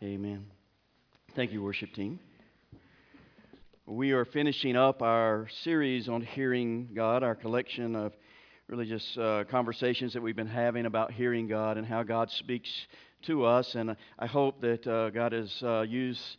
Amen. Thank you, worship team. We are finishing up our series on hearing God, our collection of really just conversations that we've been having about hearing God and how God speaks to us. And I hope that God has used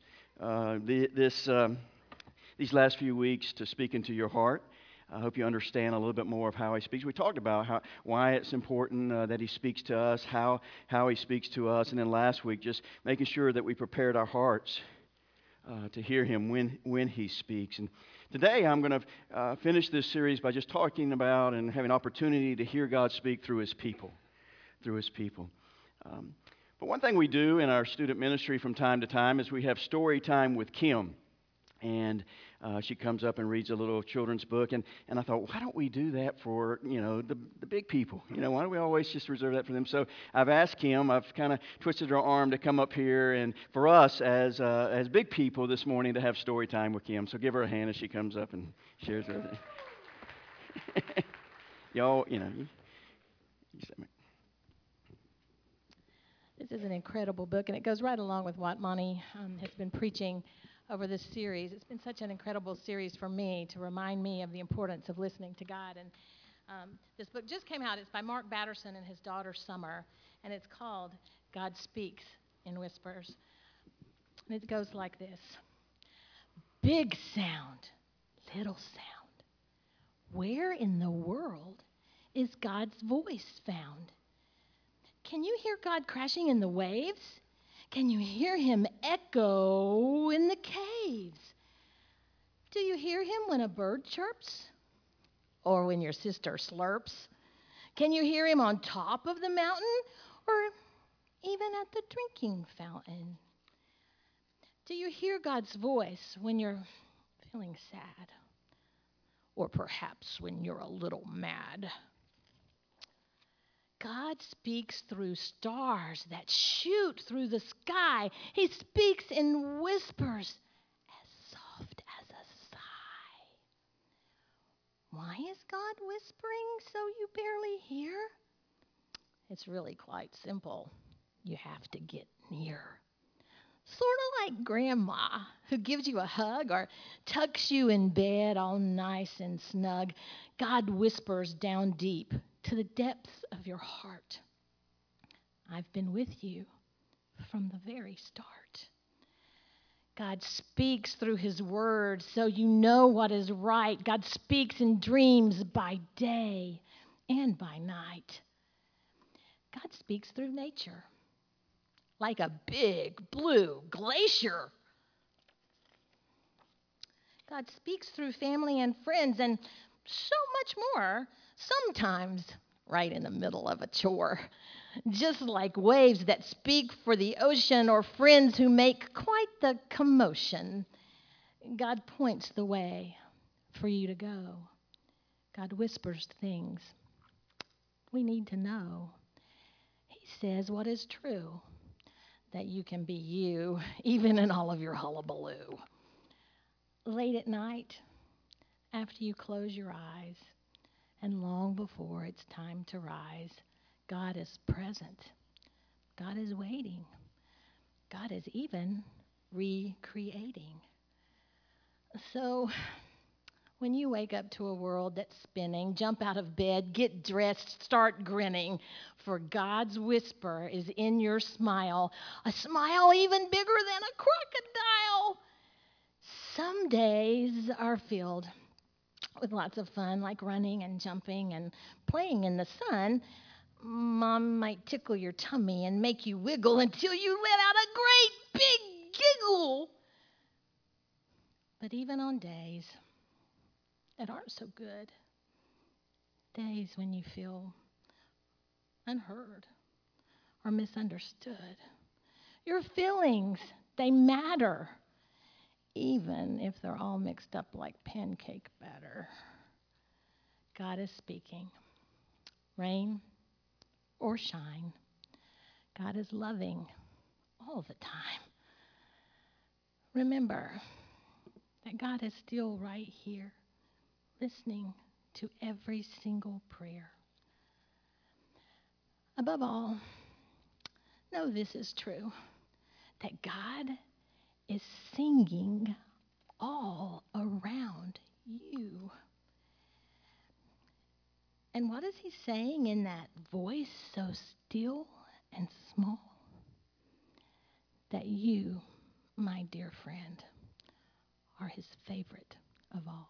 these last few weeks to speak into your heart. I hope you understand a little bit more of how He speaks. We talked about why it's important that He speaks to us, how He speaks to us, and then last week just making sure that we prepared our hearts to hear Him when He speaks. And today I'm going to finish this series by just talking about and having opportunity to hear God speak through His people, through His people. But one thing we do in our student ministry from time to time is we have story time with Kim. And she comes up and reads a little children's book. And I thought, why don't we do that for, the big people? Why do we always just reserve that for them? So I've asked Kim, I've kind of twisted her arm to come up here and for us as big people this morning to have story time with Kim. So give her a hand as she comes up and shares everything. Y'all, This is an incredible book, and it goes right along with what Monty has been preaching over this series. It's been such an incredible series for me to remind me of the importance of listening to God. And this book just came out. It's by Mark Batterson and his daughter Summer, and it's called God Speaks in Whispers. And it goes like this. Big sound, little sound. Where in the world is God's voice found? Can you hear God crashing in the waves? Can you hear Him echo in the caves? Do you hear Him when a bird chirps? Or when your sister slurps? Can you hear Him on top of the mountain? Or even at the drinking fountain? Do you hear God's voice when you're feeling sad? Or perhaps when you're a little mad? God speaks through stars that shoot through the sky. He speaks in whispers as soft as a sigh. Why is God whispering so you barely hear? It's really quite simple. You have to get near. Sort of like Grandma, who gives you a hug or tucks you in bed all nice and snug. God whispers down deep to the depths of your heart. I've been with you from the very start. God speaks through His word so you know what is right. God speaks in dreams by day and by night. God speaks through nature like a big blue glacier. God speaks through family and friends and so much more, sometimes right in the middle of a chore. Just like waves that speak for the ocean or friends who make quite the commotion. God points the way for you to go. God whispers things we need to know. He says what is true, that you can be you, even in all of your hullabaloo. Late at night, after you close your eyes, and long before it's time to rise, God is present. God is waiting. God is even recreating. So when you wake up to a world that's spinning, jump out of bed, get dressed, start grinning, for God's whisper is in your smile, a smile even bigger than a crocodile. Some days are filled with lots of fun, like running and jumping and playing in the sun. Mom might tickle your tummy and make you wiggle until you let out a great big giggle. But even on days that aren't so good, days when you feel unheard or misunderstood, your feelings, they matter, even if they're all mixed up like pancake batter. God is speaking. Rain or shine, God is loving all the time. Remember that God is still right here, listening to every single prayer. Above all, know this is true, that God is singing all around you. And what is he saying in that voice so still and small? That you, my dear friend, are his favorite of all.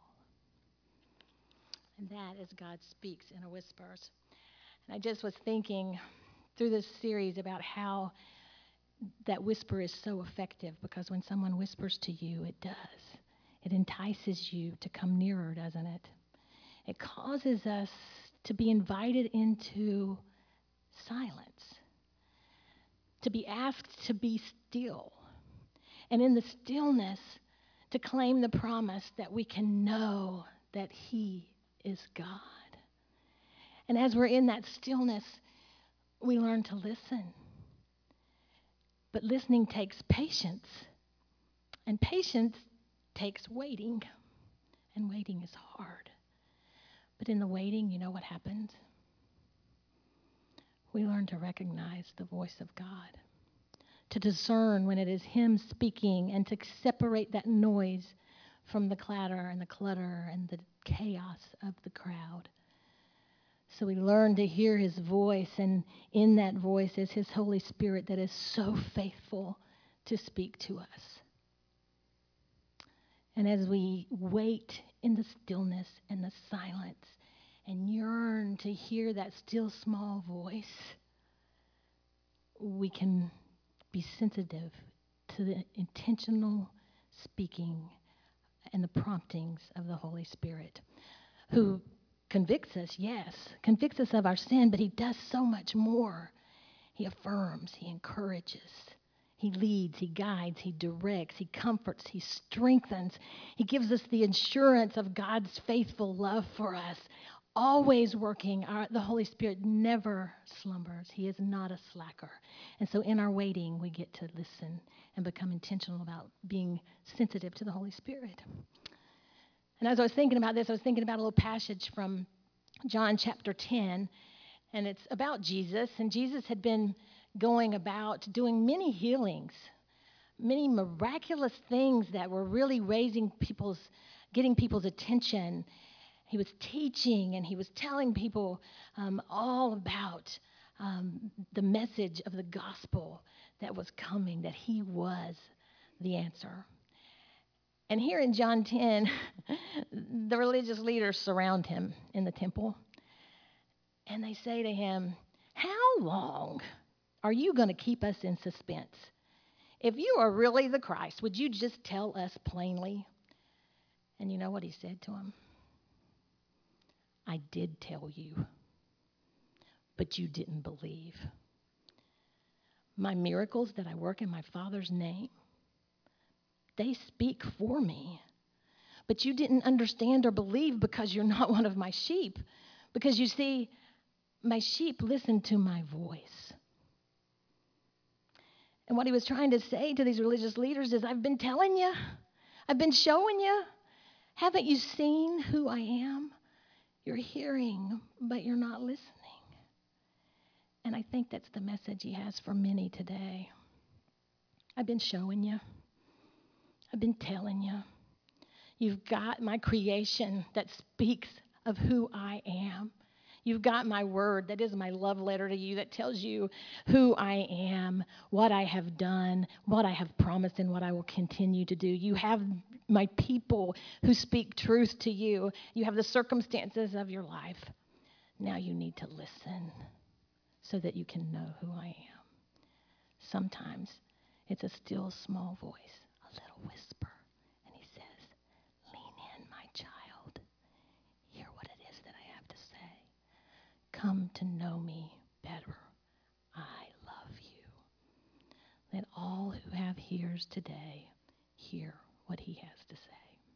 And that is God speaks in a whisper. And I just was thinking through this series about how that whisper is so effective, because when someone whispers to you, it does. It entices you to come nearer, doesn't it? It causes us to be invited into silence, to be asked to be still, and in the stillness, to claim the promise that we can know that he is God. And as we're in that stillness, we learn to listen. But listening takes patience, and patience takes waiting, and waiting is hard. But in the waiting, you know what happens? We learn to recognize the voice of God, to discern when it is him speaking, and to separate that noise from the clatter and the clutter and the chaos of the crowd. So we learn to hear his voice, and in that voice is his Holy Spirit that is so faithful to speak to us. And as we wait in the stillness and the silence and yearn to hear that still small voice, we can be sensitive to the intentional speaking and the promptings of the Holy Spirit, who convicts us, yes, convicts us of our sin, but he does so much more. He affirms, he encourages, he leads, he guides, he directs, he comforts, he strengthens. He gives us the assurance of God's faithful love for us, always working. The Holy Spirit never slumbers. He is not a slacker. And so in our waiting, we get to listen and become intentional about being sensitive to the Holy Spirit. And as I was thinking about this, I was thinking about a little passage from John chapter 10, and it's about Jesus. And Jesus had been going about doing many healings, many miraculous things that were really getting people's attention. He was teaching, and he was telling people all about the message of the gospel that was coming, that he was the answer. And here in John 10, the religious leaders surround him in the temple, and they say to him, "How long are you going to keep us in suspense? If you are really the Christ, would you just tell us plainly?" And you know what he said to him? "I did tell you, but you didn't believe. My miracles that I work in my Father's name, they speak for me. But you didn't understand or believe because you're not one of my sheep. Because you see, my sheep listen to my voice." And what he was trying to say to these religious leaders is, I've been telling you, I've been showing you. Haven't you seen who I am? You're hearing, but you're not listening. And I think that's the message he has for many today. I've been showing you. I've been telling you. You've got my creation that speaks of who I am. You've got my word that is my love letter to you that tells you who I am, what I have done, what I have promised, and what I will continue to do. You have my people who speak truth to you. You have the circumstances of your life. Now you need to listen so that you can know who I am. Sometimes it's a still small voice, a little whisper, and he says, "Lean in, my child. Hear what it is that I have to say. Come to know me better. I love you." Let all who have ears today hear what he has to say.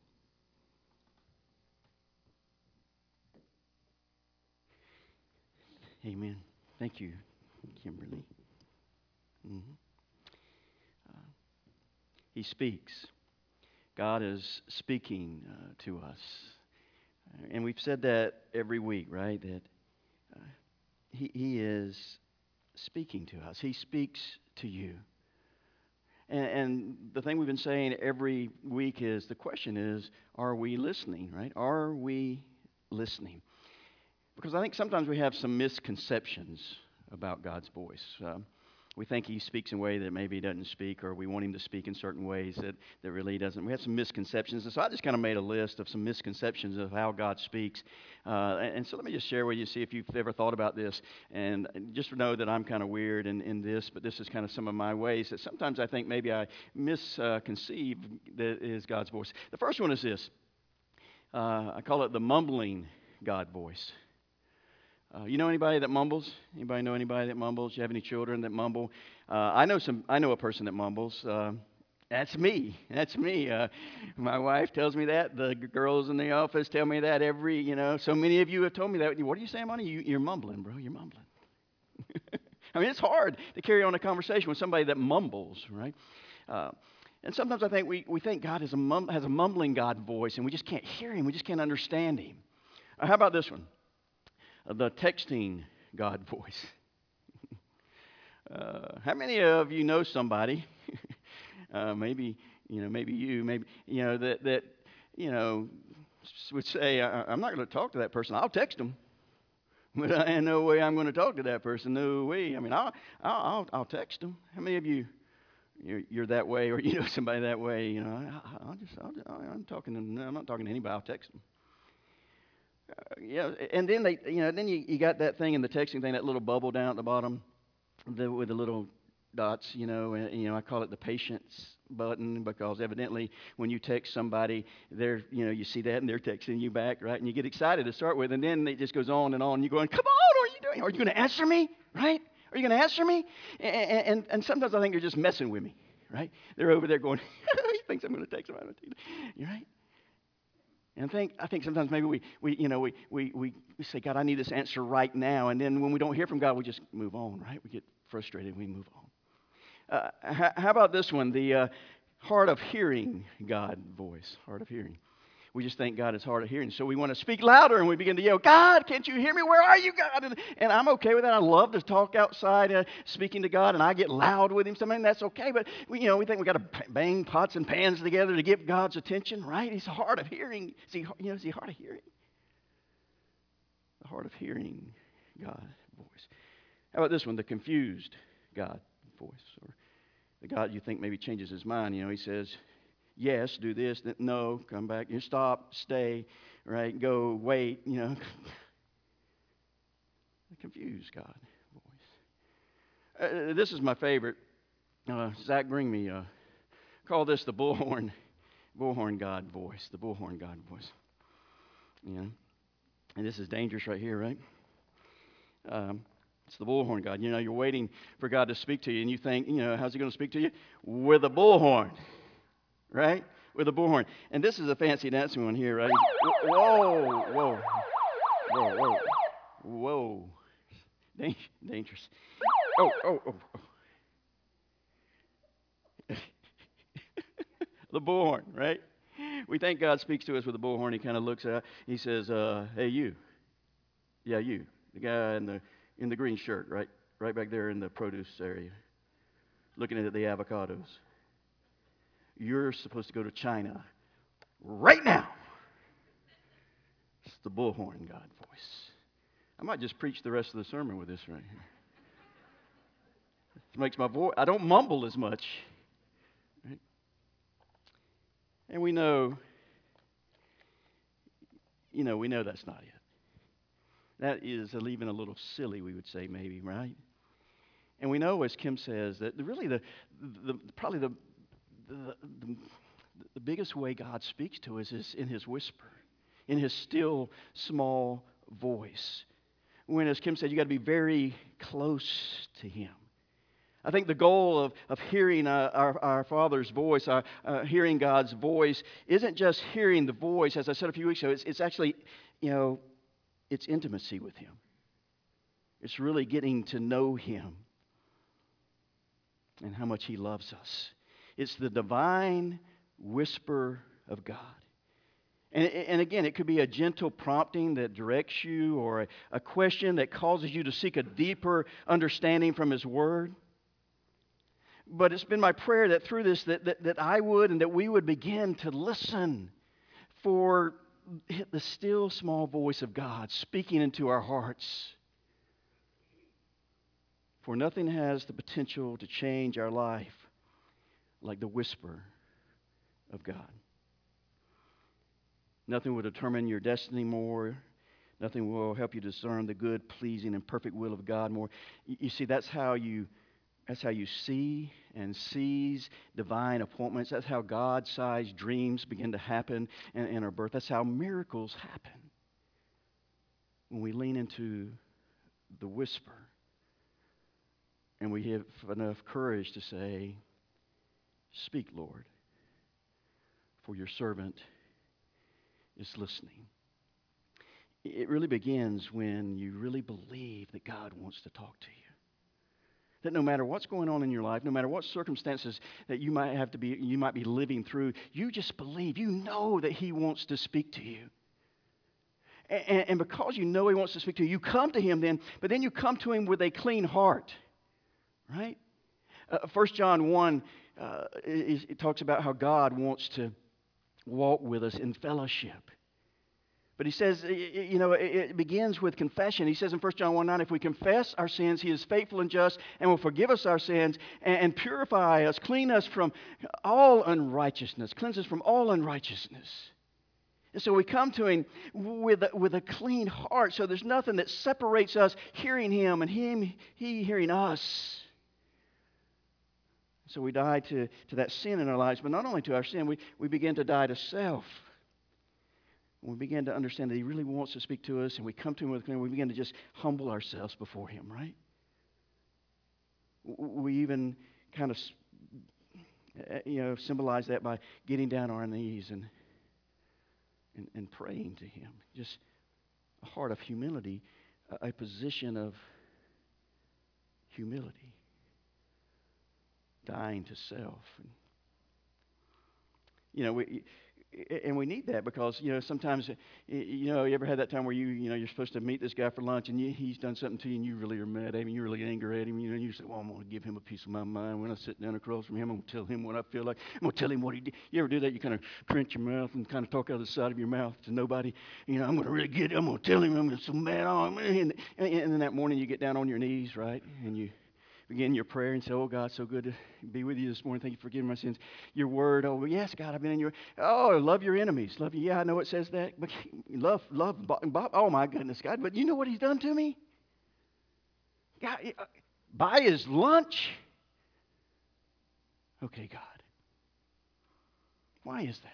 Amen. Thank you, Kimberly. He speaks. God is speaking to us. And we've said that every week, right? That he is speaking to us. He speaks to you. And the thing we've been saying every week is the question is, are we listening, right? Are we listening? Because I think sometimes we have some misconceptions about God's voice. We think he speaks in a way that maybe he doesn't speak, or we want him to speak in certain ways that really he doesn't. We have some misconceptions. And so I just kind of made a list of some misconceptions of how God speaks. And so let me just share with you, see if you've ever thought about this. And just know that I'm kind of weird in this, but this is kind of some of my ways that sometimes I think maybe I misconceive that is God's voice. The first one is this. I call it the mumbling God voice. You know anybody that mumbles? Anybody know anybody that mumbles? You have any children that mumble? I know a person that mumbles. That's me. That's me. My wife tells me that. The girls in the office tell me that so many of you have told me that. What are you saying, Monty? You're mumbling, bro. You're mumbling. I mean, it's hard to carry on a conversation with somebody that mumbles, right? And sometimes I think we think God has a mumbling God voice, and we just can't hear him. We just can't understand him. How about this one? The texting God voice. How many of you know somebody, maybe you, that would say, I'm not going to talk to that person. I'll text them, but ain't no way I'm going to talk to that person. No way. I mean, I'll text them. How many of you, you're that way, or you know somebody that way? I'm talking to them. I'm not talking to anybody. I'll text them. And then then you got that thing in the texting thing, that little bubble down at the bottom, with the little dots. I call it the patience button, because evidently when you text somebody, you see that and they're texting you back, right? And you get excited to start with, and then it just goes on and on. And you're going, "Come on, what are you doing? Are you going to answer me? Right? Are you going to answer me?" And sometimes I think they're just messing with me, right? They're over there going, "He thinks I'm going to text him." You're right. And I think sometimes maybe we say, "God, I need this answer right now." And then when we don't hear from God, we just move on, right? We get frustrated and we move on. How about this one? The hard of hearing God voice. Hard of hearing. We just think God is hard of hearing. So we want to speak louder, and we begin to yell, "God, can't you hear me? Where are you, God?" And I'm okay with that. I love to talk outside speaking to God, and I get loud with him. Something that's okay. But we think we got to bang pots and pans together to get God's attention, right? He's hard of hearing. Is he hard of hearing? The hard of hearing God voice. How about this one? The confused God voice, or the God you think maybe changes his mind. He says, "Yes, do this." "No, come back." "Stop, stay, right? Go, wait." The confused God voice. This is my favorite. Zach Bringme call this the bullhorn God voice. The bullhorn God voice. And this is dangerous right here, right? It's the bullhorn God. You're waiting for God to speak to you, and you think, how's he going to speak to you? With a bullhorn. Right? With a bullhorn. And this is a fancy dancing one here, right? Whoa, whoa, whoa, whoa, whoa. Dangerous. Oh. The bullhorn, right? We think God speaks to us with a bullhorn. He kind of looks out. He says, "Hey, you. Yeah, you. The guy in the green shirt, right back there in the produce area, looking at the avocados. You're supposed to go to China right now." It's the bullhorn God voice. I might just preach the rest of the sermon with this right here. It makes my voice, I don't mumble as much. Right? And we know that's not it. That is even a little silly, we would say, maybe, right? And we know, as Kim says, that really probably the biggest way God speaks to us is in his whisper, in his still, small voice. When, as Kim said, you got to be very close to him. I think the goal of hearing our Father's voice, hearing God's voice, isn't just hearing the voice, as I said a few weeks ago. It's actually, it's intimacy with him. It's really getting to know him and how much he loves us. It's the divine whisper of God. And again, it could be a gentle prompting that directs you, or a question that causes you to seek a deeper understanding from his word. But it's been my prayer that through this that I would and that we would begin to listen for the still small voice of God speaking into our hearts. For nothing has the potential to change our life like the whisper of God. Nothing will determine your destiny more. Nothing will help you discern the good, pleasing, and perfect will of God more. You see, that's how you see and seize divine appointments. That's how God-sized dreams begin to happen in our birth. That's how miracles happen when we lean into the whisper and we have enough courage to say, "Speak, Lord, for your servant is listening." It really begins when you really believe that God wants to talk to you. That no matter what's going on in your life, no matter what circumstances that you might be living through, you just believe, you know that He wants to speak to you. And because you know He wants to speak to you, you come to Him then, but then you come to Him with a clean heart, right? 1 John 1, it talks about how God wants to walk with us in fellowship. But he says, it begins with confession. He says in 1 John 1:9, if we confess our sins, He is faithful and just and will forgive us our sins and purify us, clean us from all unrighteousness, cleanse us from all unrighteousness. And so we come to Him with a clean heart, so there's nothing that separates us hearing Him and He hearing us. So we die to that sin in our lives, but not only to our sin, we begin to die to self. When we begin to understand that He really wants to speak to us and we come to Him with clean, we begin to just humble ourselves before Him, right? We even kind of, symbolize that by getting down on our knees and praying to Him. Just a heart of humility, a position of humility, dying to self. And we need that because, sometimes, you ever had that time where you're supposed to meet this guy for lunch and he's done something to you and you really are mad at him, you're really angry at him, and you say, well, I'm going to give him a piece of my mind. When I sit down across from him, I'm going to tell him what I feel like. I'm going to tell him what he did. You ever do that? You kind of clench your mouth and kind of talk out of the side of your mouth to nobody. I'm going to really get it. I'm going to tell him I'm so mad on him. And then that morning you get down on your knees, right? And you begin your prayer and say, oh, God, so good to be with you this morning. Thank you for forgiving my sins. Your word, oh, yes, God, I've been in your, oh, love your enemies. Love you. Yeah, I know it says that. But love Bob. Oh, my goodness, God. But you know what He's done to me? God, buy his lunch? Okay, God. Why is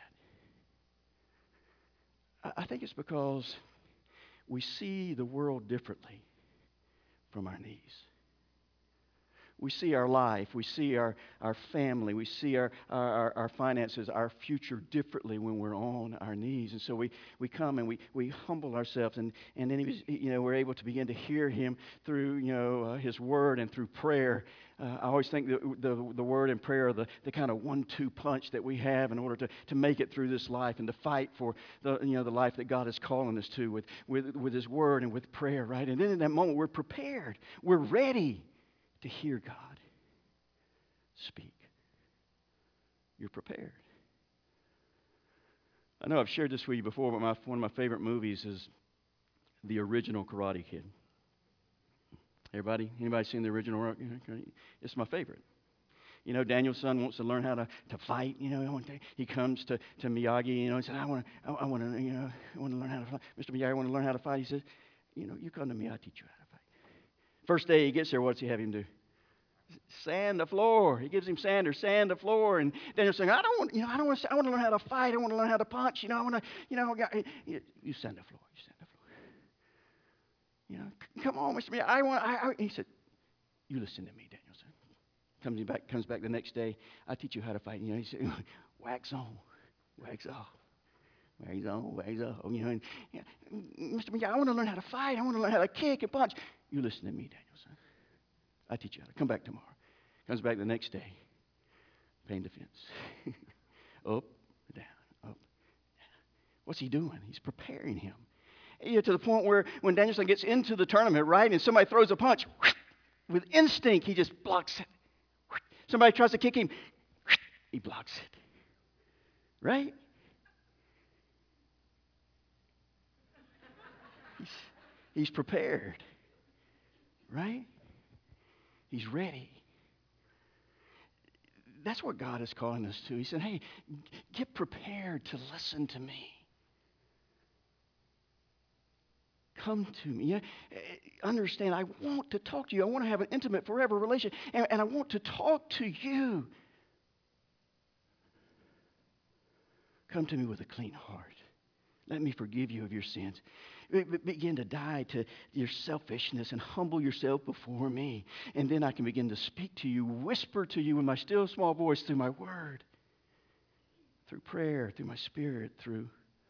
that? I think it's because we see the world differently from our knees. We see our life, we see our family, we see our finances, our future differently when we're on our knees. And so we come and we humble ourselves, and then we're able to begin to hear Him through His Word and through prayer. I always think the Word and prayer are the kind of 1-2 punch that we have in order to make it through this life and to fight for the life that God is calling us to with His Word and with prayer, right? And then in that moment we're prepared, we're ready to hear God speak. You're prepared. I know I've shared this with you before, but one of my favorite movies is the original Karate Kid. Anybody seen the original? It's my favorite. Daniel's son wants to learn how to fight. He comes to Miyagi, and said, I want to learn how to fight. Mr. Miyagi, I want to learn how to fight. He says, you come to me, I'll teach you how to fight. First day he gets there, what's he have him do? Sand the floor. He gives him sand the floor, and Daniel's saying, I want to learn how to fight. I want to learn how to punch. You sand the floor. Come on, Mr. Miyagi. He said, you listen to me, Danielson. Comes back the next day. I teach you how to fight. He said, wax on, wax off. Wax on, wax off. Mr. Miyagi, I want to learn how to fight. I want to learn how to kick and punch. You listen to me, Danielson. I teach you how to. Come back tomorrow. Comes back the next day. Pain defense. Up, down, up, down. What's he doing? He's preparing him. To the point where when Danielson gets into the tournament, right, and somebody throws a punch, with instinct, he just blocks it. Somebody tries to kick him, he blocks it. Right? He's prepared. Right? He's ready. That's what God is calling us to. He said, hey, get prepared to listen to me. Come to me. Yeah, understand, I want to talk to you. I want to have an intimate, forever relationship, and I want to talk to you. Come to me with a clean heart. Let me forgive you of your sins. Begin to die to your selfishness and humble yourself before me. And then I can begin to speak to you, whisper to you in my still small voice through my word, through prayer, through my spirit, through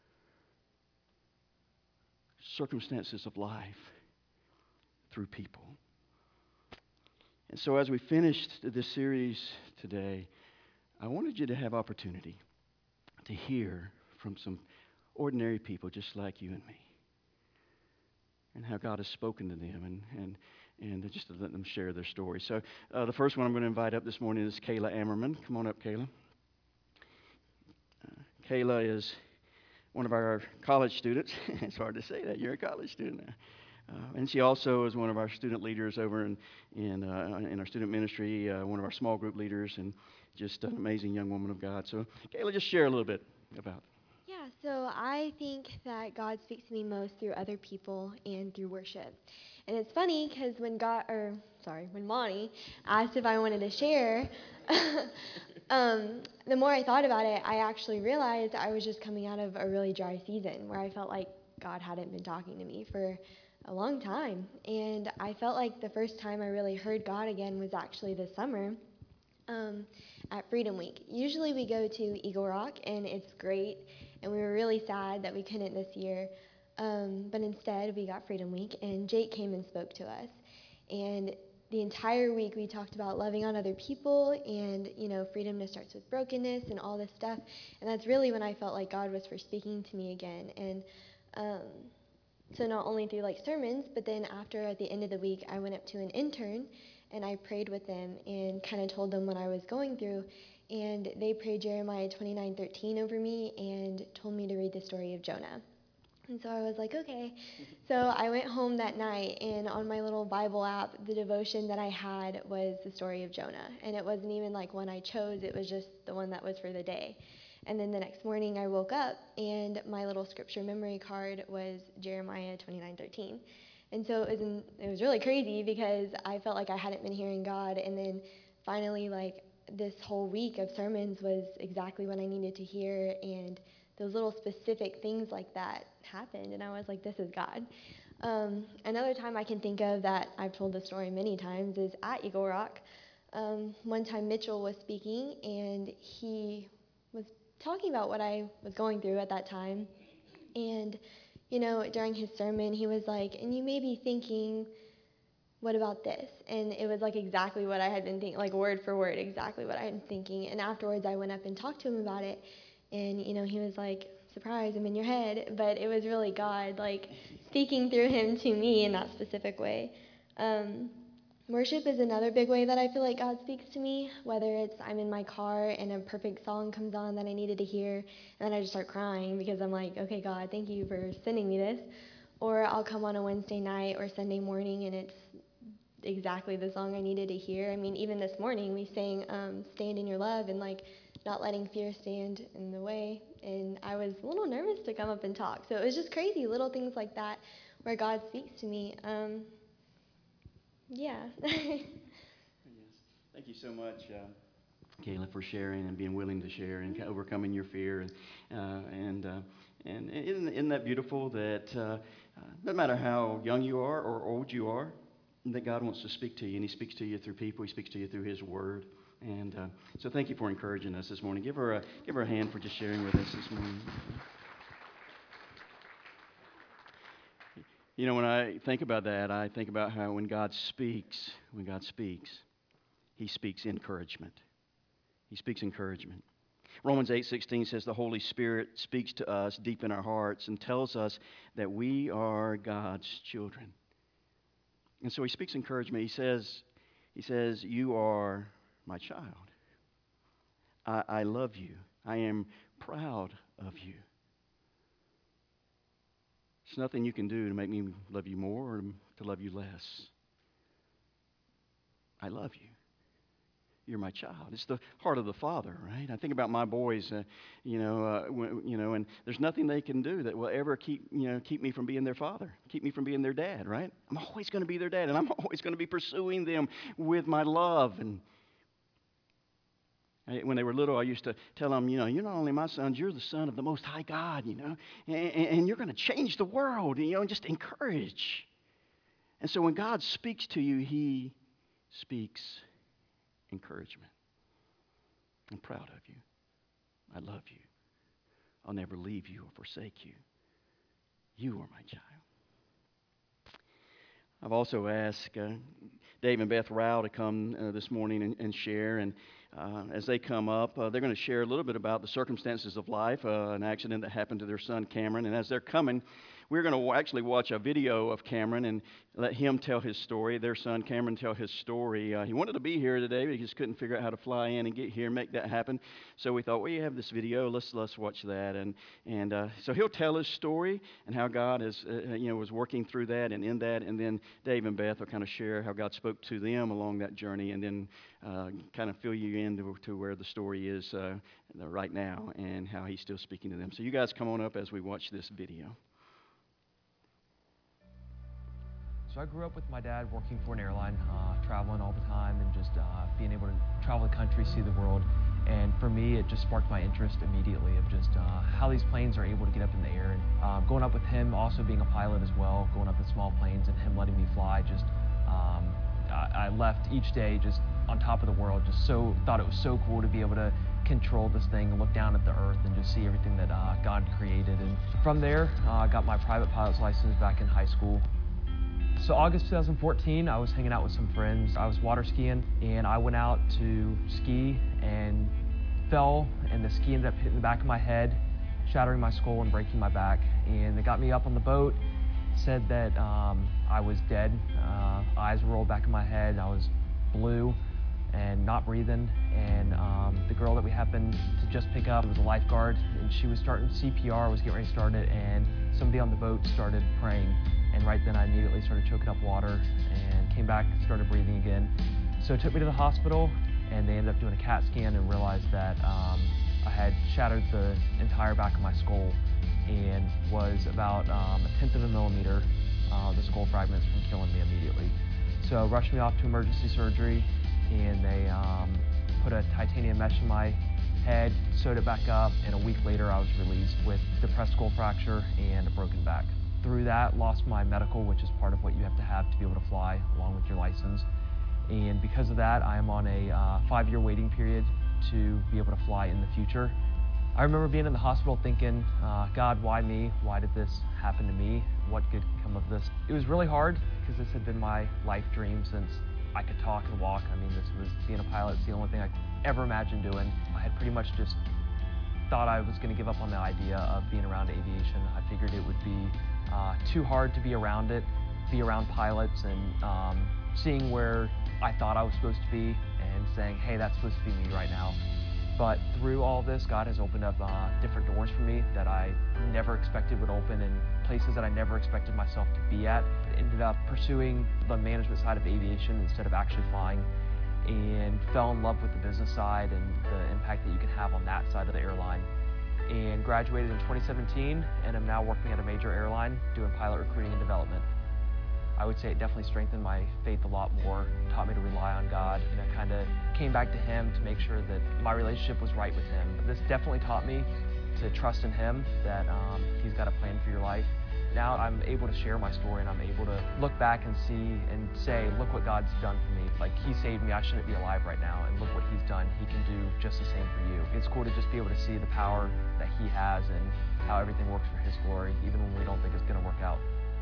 circumstances of life, through people. And so as we finished this series today, I wanted you to have opportunity to hear from some ordinary people just like you and me, and how God has spoken to them, and just to let them share their story. So the first one I'm going to invite up this morning is Kayla Ammerman. Come on up, Kayla. Kayla is one of our college students. It's hard to say that. You're a college student now. And she also is one of our student leaders over in our student ministry, one of our small group leaders, and just an amazing young woman of God. So, Kayla, just share a little bit about it. Yeah, so I think that God speaks to me most through other people and through worship. And it's funny because when Monty asked if I wanted to share, the more I thought about it, I actually realized I was just coming out of a really dry season where I felt like God hadn't been talking to me for a long time. And I felt like the first time I really heard God again was actually this summer. At Freedom Week. Usually we go to Eagle Rock, and it's great, and we were really sad that we couldn't this year, but instead we got Freedom Week, and Jake came and spoke to us, and the entire week we talked about loving on other people, and freedom starts with brokenness and all this stuff, and that's really when I felt like God was for speaking to me again. And so not only through sermons, but then after, at the end of the week, I went up to an intern and I prayed with them and kind of told them what I was going through. And they prayed Jeremiah 29:13 over me and told me to read the story of Jonah. And so I was like, okay. So I went home that night, and on my little Bible app, the devotion that I had was the story of Jonah. And it wasn't even one I chose, it was just the one that was for the day. And then the next morning I woke up, and my little scripture memory card was Jeremiah 29:13. And so it was really crazy because I felt like I hadn't been hearing God. And then finally, this whole week of sermons was exactly what I needed to hear. And those little specific things like that happened. And I was like, this is God. Another time I can think of that I've told the story many times is at Eagle Rock. One time Mitchell was speaking, and he was talking about what I was going through at that time. And during his sermon, he was like, and you may be thinking, what about this? And it was exactly what I had been thinking, word for word, exactly what I had been thinking. And afterwards, I went up and talked to him about it. And, he was like, surprise, I'm in your head. But it was really God, speaking through him to me in that specific way. Worship is another big way that I feel like God speaks to me, whether it's I'm in my car and a perfect song comes on that I needed to hear, and then I just start crying because I'm like, okay, God, thank you for sending me this. Or I'll come on a Wednesday night or Sunday morning, and it's exactly the song I needed to hear. I mean, even this morning we sang Stand in Your Love and not letting fear stand in the way. And I was a little nervous to come up and talk. So it was just crazy, little things like that where God speaks to me. Yeah. Yes. Thank you so much, Kayla, for sharing and being willing to share and overcoming your fear. And isn't that beautiful that no matter how young you are or old you are, that God wants to speak to you, and He speaks to you through people. He speaks to you through His Word. And so thank you for encouraging us this morning. Give her a hand for just sharing with us this morning. When I think about that, I think about how when God speaks, He speaks encouragement. He speaks encouragement. Romans 8:16 says the Holy Spirit speaks to us deep in our hearts and tells us that we are God's children. And so He speaks encouragement. He says, you are my child. I love you. I am proud of you. There's nothing you can do to make me love you more or to love you less. I love you. You're my child. It's the heart of the Father, right? I think about my boys, and there's nothing they can do that will ever keep me from being their father, keep me from being their dad, right? I'm always going to be their dad, and I'm always going to be pursuing them with my love. And when they were little, I used to tell them, you're not only my sons, you're the son of the Most High God, and you're going to change the world, and just encourage. And so when God speaks to you, He speaks encouragement. I'm proud of you. I love you. I'll never leave you or forsake you. You are my child. I've also asked Dave and Beth Rao to come this morning and share. And as they come up, they're going to share a little bit about the circumstances of life, an accident that happened to their son Cameron. And as they're coming, we're going to actually watch a video of Cameron and let him tell his story, their son Cameron tell his story. He wanted to be here today, but he just couldn't figure out how to fly in and get here and make that happen. So we thought, well, you have this video, let's watch that. And so he'll tell his story and how God was working through that and in that. And then Dave and Beth will kind of share how God spoke to them along that journey, and then kind of fill you in to where the story is right now and how He's still speaking to them. So you guys come on up as we watch this video. So I grew up with my dad working for an airline, traveling all the time and just being able to travel the country, see the world. And for me, it just sparked my interest immediately of just how these planes are able to get up in the air. And going up with him, also being a pilot as well, going up in small planes and him letting me fly, just I left each day just on top of the world, just thought it was so cool to be able to control this thing and look down at the earth and just see everything that God created. And from there, I got my private pilot's license back in high school. So August 2014, I was hanging out with some friends. I was water skiing, and I went out to ski and fell, and the ski ended up hitting the back of my head, shattering my skull and breaking my back. And they got me up on the boat, said that I was dead. Eyes rolled back in my head. I was blue and not breathing. And the girl that we happened to just pick up was a lifeguard, and she was starting CPR, was getting ready to start it, and somebody on the boat started praying. And right then I immediately started choking up water and came back, started breathing again. So it took me to the hospital, and they ended up doing a CAT scan and realized that I had shattered the entire back of my skull and was about 1/10 of a millimeter, the skull fragments, from killing me immediately. So rushed me off to emergency surgery, and they put a titanium mesh in my head, sewed it back up, and a week later I was released with depressed skull fracture and a broken back. Through that, lost my medical, which is part of what you have to be able to fly along with your license. And because of that, I am on a 5-year waiting period to be able to fly in the future. I remember being in the hospital thinking, God, why me? Why did this happen to me? What good can come of this? It was really hard because this had been my life dream since I could talk and walk. I mean, this was being a pilot. It's the only thing I could ever imagine doing. I had pretty much just thought I was going to give up on the idea of being around aviation. I figured it would be too hard to be around it, be around pilots, and seeing where I thought I was supposed to be and saying, hey, that's supposed to be me right now. But through all this, God has opened up different doors for me that I never expected would open, and places that I never expected myself to be at. Ended up pursuing the management side of aviation instead of actually flying, and fell in love with the business side and the impact that you can have on that side of the airline. And graduated in 2017, and am now working at a major airline doing pilot recruiting and development. I would say it definitely strengthened my faith a lot more, taught me to rely on God, and I kind of came back to Him to make sure that my relationship was right with Him. This definitely taught me to trust in Him, that He's got a plan for your life. Now I'm able to share my story, and I'm able to look back and see and say, look what God's done for me. Like, He saved me, I shouldn't be alive right now, and look what He's done. He can do just the same for you. It's cool to just be able to see the power that He has and how everything works for His glory, even when we don't think it's going to work out.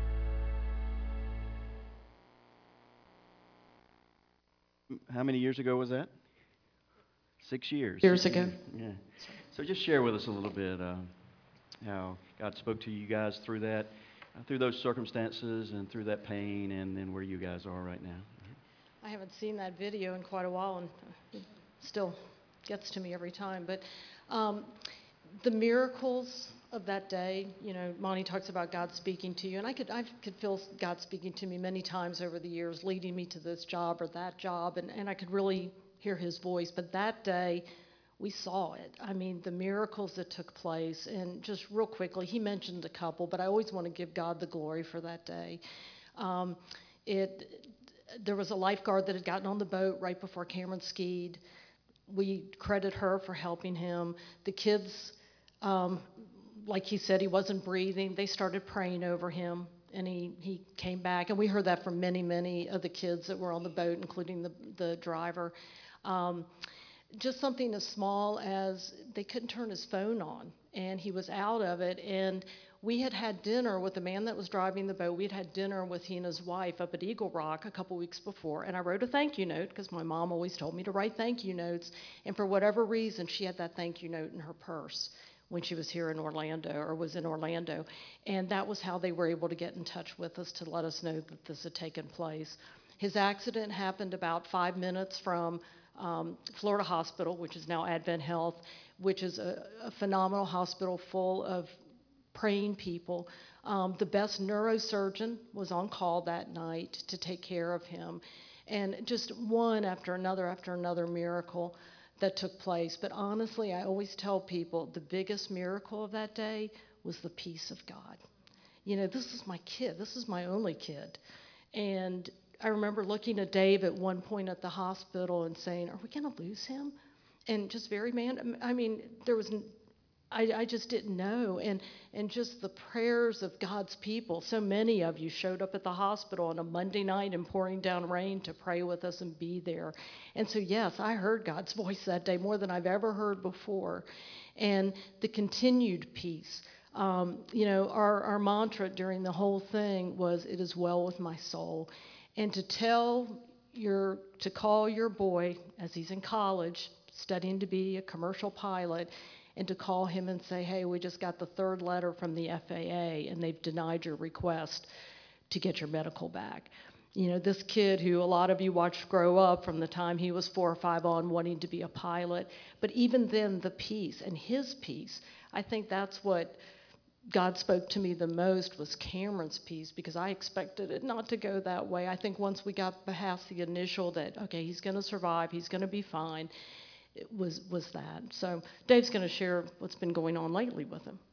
How many years ago was that? 6 years. Years ago. Yeah. So just share with us a little bit how God spoke to you guys through that, through those circumstances and through that pain, and then where you guys are right now. I haven't seen that video in quite a while, and it still gets to me every time. But the miracles of that day, Monty talks about God speaking to you, and I could feel God speaking to me many times over the years, leading me to this job or that job, and I could really hear his voice. But that day, we saw it. I mean, the miracles that took place. And just real quickly, he mentioned a couple, but I always want to give God the glory for that day. There was a lifeguard that had gotten on the boat right before Cameron skied. We credit her for helping him. The kids, like he said, he wasn't breathing. They started praying over him, and he came back. And we heard that from many, many of the kids that were on the boat, including the driver. Just something as small as they couldn't turn his phone on, and he was out of it. And we had dinner with the man that was driving the boat. We had dinner with he and his wife up at Eagle Rock a couple weeks before, and I wrote a thank you note because my mom always told me to write thank you notes. And for whatever reason, she had that thank you note in her purse when she was here in Orlando, or was in Orlando. And that was how they were able to get in touch with us to let us know that this had taken place. His accident happened about 5 minutes from Florida Hospital, which is now Advent Health, which is a phenomenal hospital full of praying people. The best neurosurgeon was on call that night to take care of him. And just one after another miracle that took place. But honestly, I always tell people the biggest miracle of that day was the peace of God. This is my kid. This is my only kid. And I remember looking at Dave at one point at the hospital and saying, are we going to lose him? And just I just didn't know. And just the prayers of God's people. So many of you showed up at the hospital on a Monday night in pouring down rain to pray with us and be there. And so, yes, I heard God's voice that day more than I've ever heard before. And the continued peace. Our mantra during the whole thing was, it is well with my soul. And to call your boy, as he's in college, studying to be a commercial pilot, and to call him and say, hey, we just got the third letter from the FAA, and they've denied your request to get your medical back. This kid who a lot of you watched grow up from the time he was 4 or 5 on wanting to be a pilot, but even then the peace, and his peace, I think that's what God spoke to me the most was Cameron's peace, because I expected it not to go that way. I think once we got past the initial that, okay, he's going to survive, he's going to be fine, it was that. So Dave's going to share what's been going on lately with him.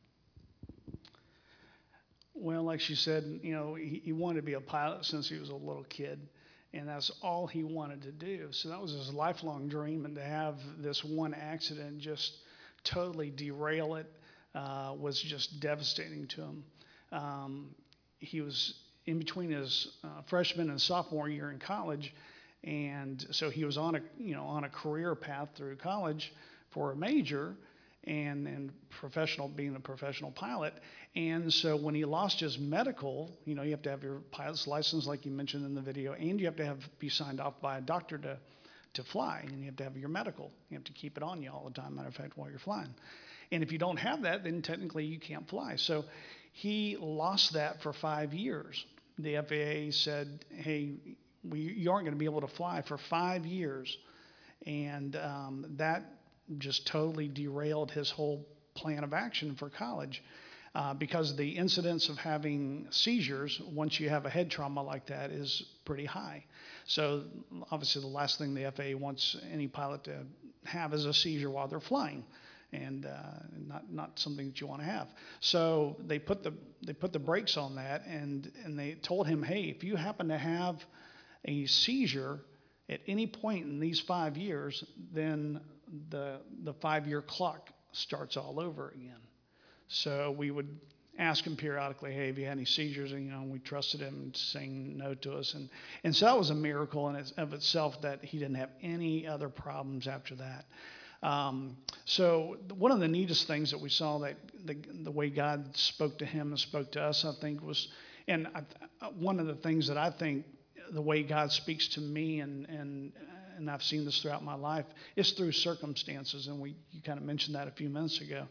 Well, like she said, he wanted to be a pilot since he was a little kid, and that's all he wanted to do. So that was his lifelong dream, and to have this one accident just totally derail it was just devastating to him. He was in between his freshman and sophomore year in college, and so he was on a career path through college for a major and being a professional pilot. And so when he lost his medical, you have to have your pilot's license, like you mentioned in the video, and you have to be signed off by a doctor to fly, and you have to have your medical. You have to keep it on you all the time, matter of fact, while you're flying. And if you don't have that, then technically you can't fly. So he lost that for 5 years. The FAA said, hey, you aren't going to be able to fly for 5 years. And that just totally derailed his whole plan of action for college. Because the incidence of having seizures once you have a head trauma like that is pretty high. So obviously the last thing the FAA wants any pilot to have is a seizure while they're flying. And not something that you want to have. So they put the brakes on that, and they told him, hey, if you happen to have a seizure at any point in these 5 years, then the 5-year clock starts all over again. So we would ask him periodically, hey, have you had any seizures? And we trusted him saying no to us. And so that was a miracle in of itself that he didn't have any other problems after that. So one of the neatest things that we saw that the way God spoke to him and spoke to us, I think was, and one of the things that I think the way God speaks to me, and I've seen this throughout my life, is through circumstances. And you kind of mentioned that a few minutes ago.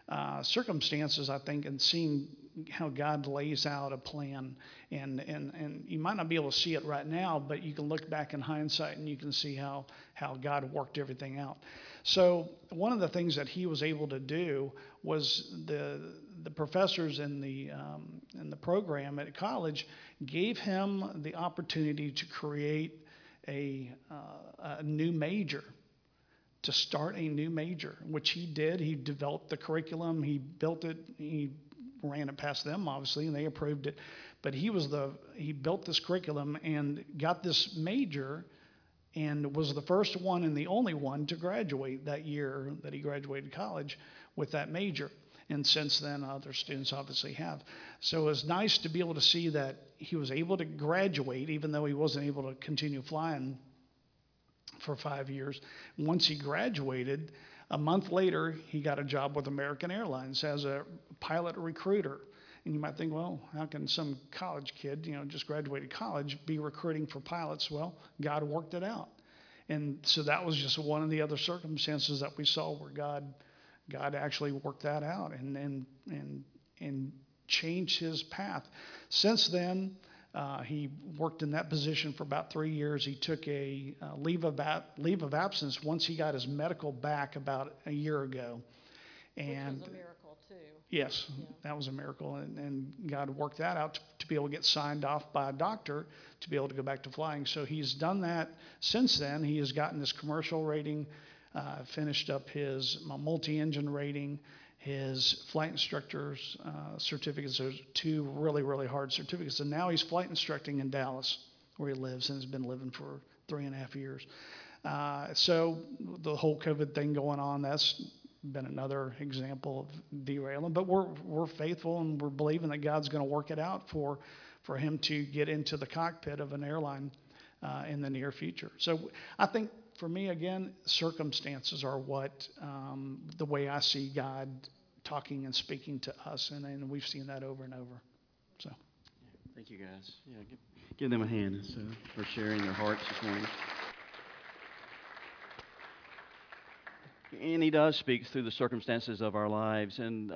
circumstances, I think, and seeing how God lays out a plan. And you might not be able to see it right now, but you can look back in hindsight and you can see how God worked everything out. So one of the things that he was able to do was the professors in the program at college gave him the opportunity to create a new major, to start a new major, which he did. He developed the curriculum, he built it, he ran it past them, obviously, and they approved it. But he built this curriculum and got this major, and was the first one and the only one to graduate that year that he graduated college with that major. And since then, other students obviously have. So it was nice to be able to see that he was able to graduate, even though he wasn't able to continue flying for 5 years. Once he graduated, a month later, he got a job with American Airlines as a pilot recruiter. And you might think, well, how can some college kid, just graduated college, be recruiting for pilots? Well, God worked it out. And so that was just one of the other circumstances that we saw where God actually worked that out and changed his path. Since then, he worked in that position for about 3 years. He took a leave of absence once he got his medical back about a year ago. And Which was a miracle, too. Yes, yeah. That was a miracle, and God worked that out to be able to get signed off by a doctor to be able to go back to flying. So he's done that since then. He has gotten his commercial rating, finished up his multi-engine rating, his flight instructor's certificates. There's 2 really, really hard certificates. And now he's flight instructing in Dallas, where he lives, and has been living for 3.5 years. So the whole COVID thing going on, that's been another example of derailing. But we're faithful, and we're believing that God's going to work it out for him to get into the cockpit of an airline in the near future. So I think, for me, again, circumstances are what the way I see God talking and speaking to us, and we've seen that over and over. So, thank you, guys. Yeah, give them a hand for sharing their hearts this morning. And he does speak through the circumstances of our lives, and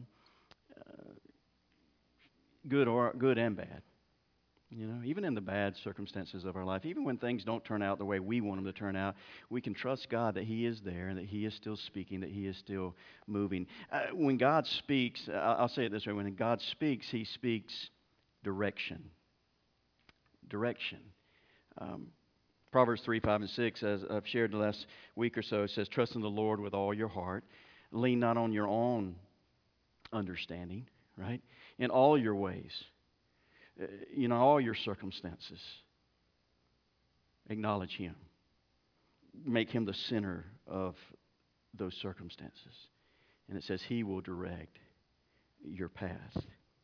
good and bad. Even in the bad circumstances of our life, even when things don't turn out the way we want them to turn out, we can trust God that He is there and that He is still speaking, that He is still moving. When God speaks, I'll say it this way: when God speaks, He speaks direction. Direction. Proverbs 3, 5, and 6, as I've shared the last week or so, says, "Trust in the Lord with all your heart. Lean not on your own understanding," right? In all your ways. All your circumstances, acknowledge Him. Make Him the center of those circumstances. And it says He will direct your path.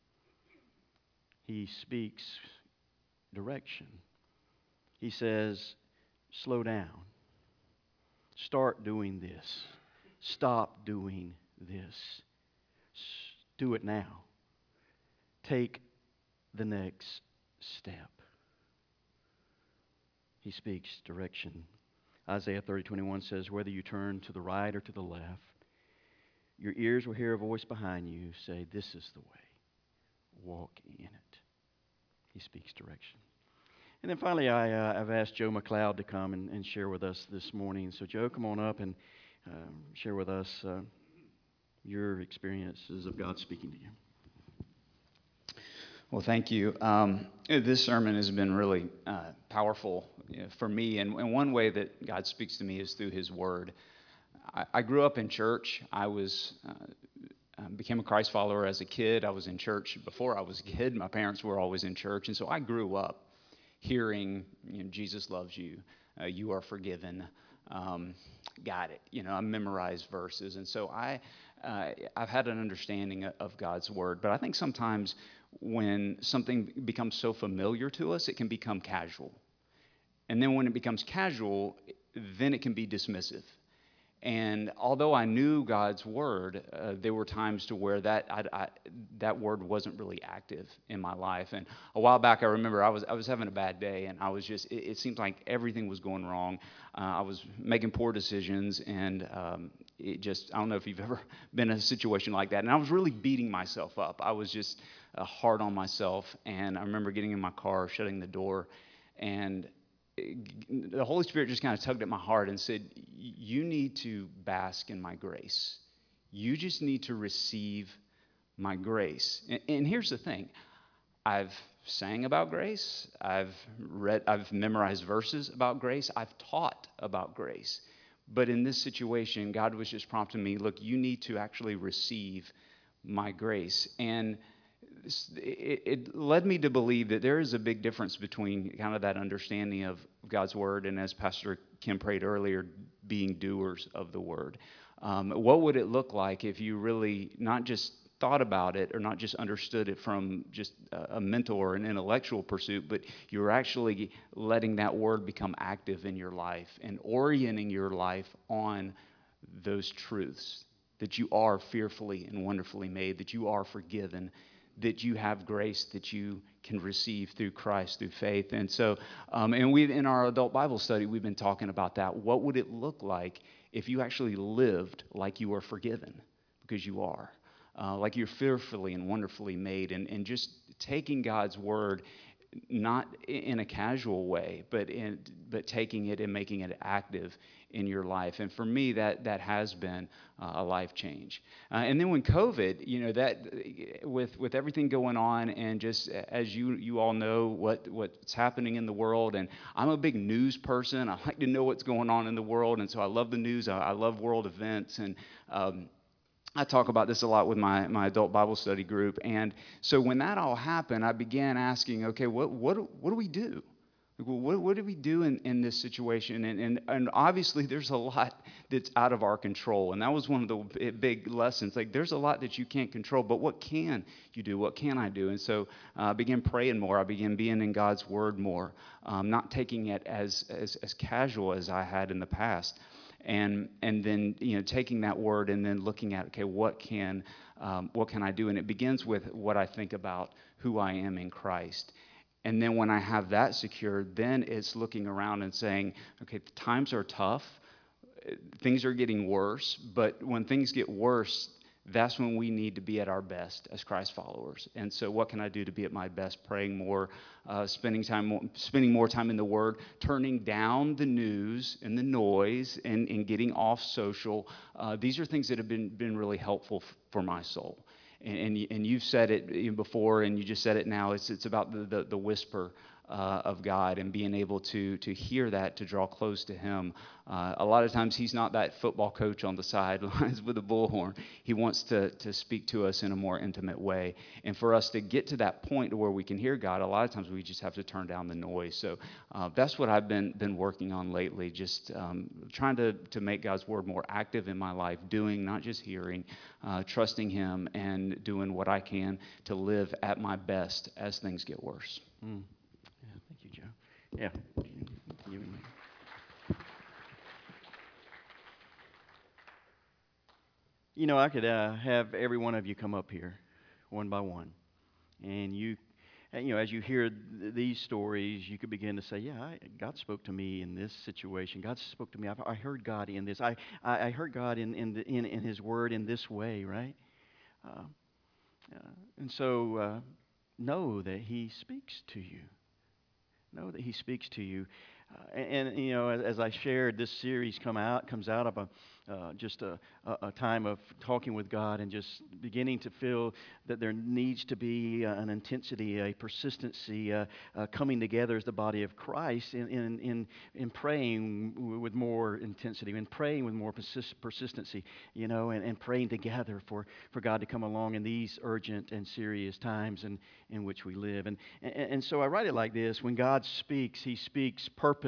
He speaks direction. He says, slow down. Start doing this. Stop doing this. Do it now. Take the next step. He speaks direction. Isaiah 30:21 says, whether you turn to the right or to the left, your ears will hear a voice behind you say, this is the way. Walk in it. He speaks direction. And then finally, I've asked Joe McLeod to come and share with us this morning. So Joe, come on up and share with us your experiences of God speaking to you. Well, thank you. This sermon has been really powerful for me, and one way that God speaks to me is through His Word. I grew up in church. I became a Christ follower as a kid. I was in church before I was a kid. My parents were always in church, and so I grew up hearing, Jesus loves you, you are forgiven, got it. I memorized verses, and so I've had an understanding of God's Word, but I think sometimes when something becomes so familiar to us, it can become casual. And then when it becomes casual, then it can be dismissive. And although I knew God's Word, there were times to where that Word wasn't really active in my life. And a while back, I remember I was having a bad day, and I was just, it seemed like everything was going wrong. I was making poor decisions, and I don't know if you've ever been in a situation like that. And I was really beating myself up. I was just hard on myself. And I remember getting in my car, shutting the door, and the Holy Spirit just kind of tugged at my heart and said, you need to bask in my grace. You just need to receive my grace. And here's the thing. I've sang about grace. I've memorized verses about grace. I've taught about grace. But in this situation, God was just prompting me, look, you need to actually receive my grace. And it led me to believe that there is a big difference between kind of that understanding of God's word and, as Pastor Kim prayed earlier, being doers of the word. What would it look like if you really not just thought about it or not just understood it from just a mental or an intellectual pursuit, but you're actually letting that word become active in your life and orienting your life on those truths, that you are fearfully and wonderfully made, that you are forgiven, that you have grace that you can receive through Christ, through faith. And so, and we in our adult Bible study, we've been talking about that. What would it look like if you actually lived like you are forgiven? Because you are. Like you're fearfully and wonderfully made, and just taking God's word not in a casual way, but taking it and making it active in your life. And for me, that has been a life change. And then when COVID, that with everything going on, and just as you all know what's happening in the world, and I'm a big news person. I like to know what's going on in the world, and so I love the news. I love world events, and I talk about this a lot with my adult Bible study group. And so when that all happened, I began asking, okay, what do we do? What do we do in this situation? And obviously there's a lot that's out of our control. And that was one of the big lessons. Like, there's a lot that you can't control, but what can you do? What can I do? And so I began praying more. I began being in God's word more, not taking it as casual as I had in the past. And then taking that word and then looking at, okay, what can I do? And it begins with what I think about who I am in Christ. And then when I have that secured, then it's looking around and saying, okay, the times are tough, things are getting worse, but when things get worse, that's when we need to be at our best as Christ followers. And so what can I do to be at my best? Praying more, spending more time in the Word, turning down the news and the noise, and getting off social. These are things that have been really helpful for my soul. And you've said it even before, and you just said it now. It's about the whisper of God, and being able to hear that, to draw close to Him. A lot of times He's not that football coach on the sidelines with a bullhorn. He wants to speak to us in a more intimate way. And for us to get to that point where we can hear God, a lot of times we just have to turn down the noise. So that's what I've been working on lately, just trying to make God's Word more active in my life, doing, not just hearing, trusting Him, and doing what I can to live at my best as things get worse. Mm. Yeah, thank you, Joe. Yeah. I could have every one of you come up here, one by one, and as you hear these stories, you could begin to say, "Yeah, God spoke to me in this situation. God spoke to me. I heard God in this. I heard God in His Word in this way, right?" And so know that He speaks to you. Know that He speaks to you. As I shared, this series comes out of just a time of talking with God, and just beginning to feel that there needs to be an intensity, a persistency, coming together as the body of Christ in praying with more intensity, in praying with more persistency, and praying together for God to come along in these urgent and serious times in which we live. And so I write it like this: when God speaks, He speaks purpose.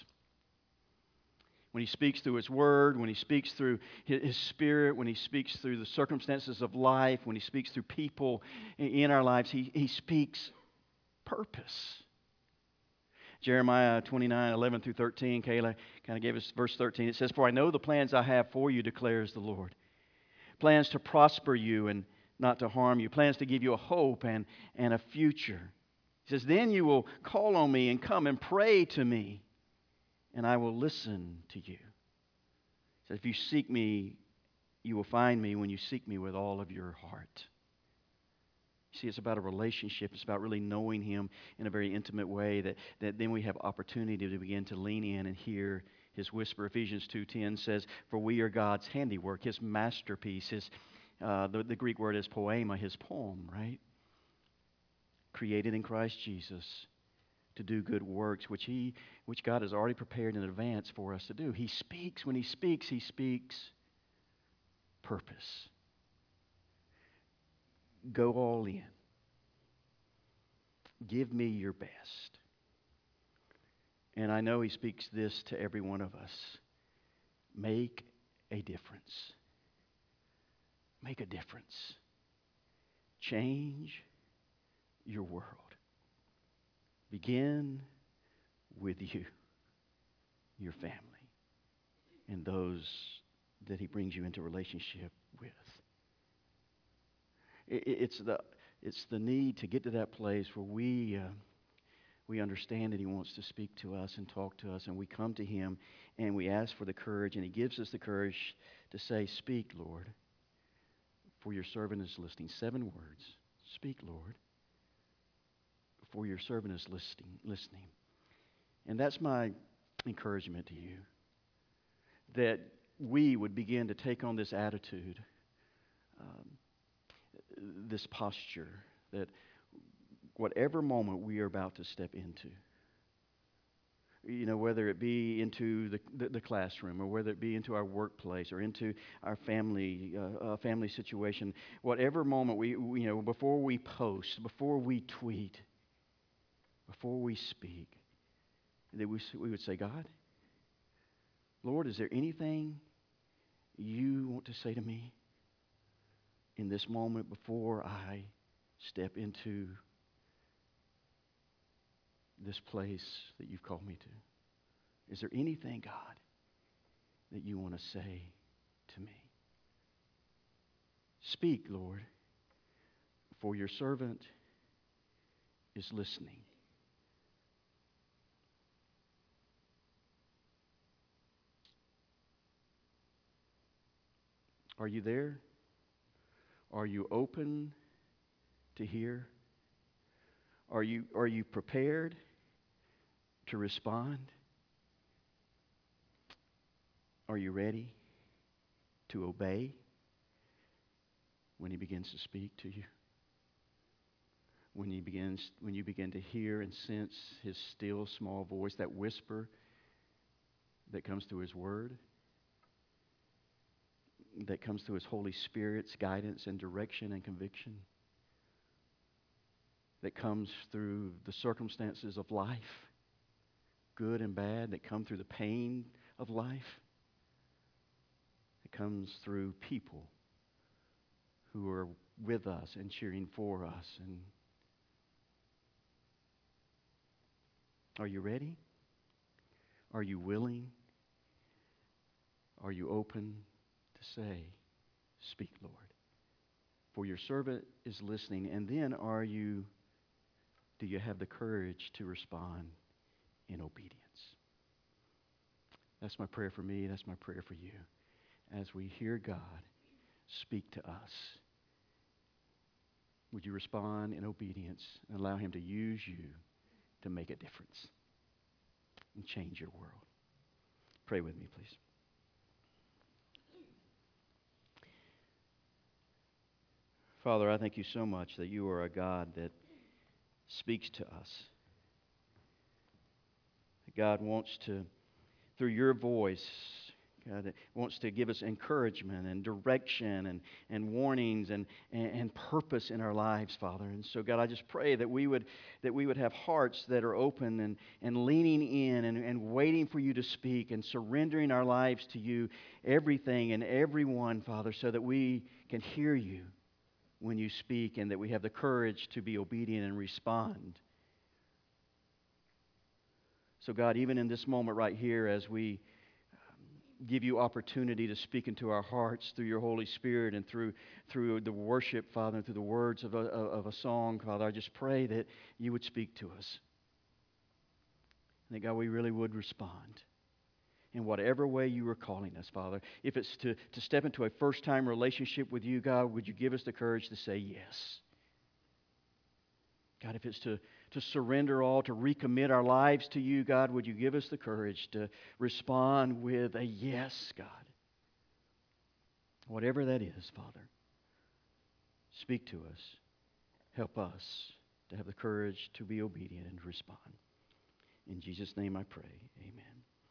When He speaks through His Word, when He speaks through His Spirit, when He speaks through the circumstances of life, when He speaks through people in our lives, He speaks purpose. Jeremiah 29:11 through 13, Kayla kind of gave us verse 13. It says, "For I know the plans I have for you, declares the Lord. Plans to prosper you and not to harm you. Plans to give you a hope and a future." He says, "Then you will call on me and come and pray to me, and I will listen to you." He says, "If you seek me You will find me when you seek me with all of your heart. See, it's about a relationship. It's about really knowing Him in a very intimate way that then we have opportunity to begin to lean in and hear His whisper. Ephesians 2:10 says, "For we are God's handiwork, His masterpiece." The Greek word is poema, His poem, right? Created in Christ Jesus to do good works, which God has already prepared in advance for us to do. He speaks. When He speaks purpose. Go all in. Give me your best. And I know He speaks this to every one of us. Make a difference. Make a difference. Change your world. Begin with you, your family, and those that He brings you into relationship with. It's the need to get to that place where we understand that He wants to speak to us and talk to us, and we come to Him and we ask for the courage, and He gives us the courage to say, "Speak, Lord, for your servant is listening." 7 words. Speak, Lord, for your servant is listening. And that's my encouragement to you, that we would begin to take on this attitude, this posture, that whatever moment we are about to step into, whether it be into the classroom, or whether it be into our workplace, or into our family situation, whatever moment before we post, before we tweet, before we speak, that we would say, "God, Lord, is there anything you want to say to me in this moment before I step into this place that you've called me to? Is there anything, God, that you want to say to me? Speak, Lord, for your servant is listening." Are you there? Are you open to hear? Are you prepared to respond? Are you ready to obey when He begins to speak to you? When you begin to hear and sense His still small voice, that whisper that comes through His Word, that comes through His Holy Spirit's guidance and direction and conviction, that comes through the circumstances of life, good and bad, that come through the pain of life, that comes through people who are with us and cheering for us. And are you ready? Are you willing? Are you open to say, "Speak, Lord, for your servant is listening"? And then do you have the courage to respond in obedience? That's my prayer for me. That's my prayer for you. As we hear God speak to us, would you respond in obedience and allow Him to use you to make a difference and change your world? Pray with me, please. Father, I thank you so much that you are a God that speaks to us. That God wants to, through your voice, God, that wants to give us encouragement and direction and warnings and purpose in our lives, Father. And so, God, I just pray that we would have hearts that are open and leaning in and waiting for you to speak and surrendering our lives to you, everything and everyone, Father, so that we can hear you when you speak, and that we have the courage to be obedient and respond. So, God, even in this moment right here, as we give you opportunity to speak into our hearts through your Holy Spirit and through the worship, Father, and through the words of a song, Father, I just pray that you would speak to us. And that, God, we really would respond. in whatever way you are calling us, Father. If it's to step into a first-time relationship with you, God, would you give us the courage to say yes? God, if it's to surrender all, to recommit our lives to you, God, would you give us the courage to respond with a yes, God? Whatever that is, Father, speak to us. Help us to have the courage to be obedient and respond. In Jesus' name I pray, amen.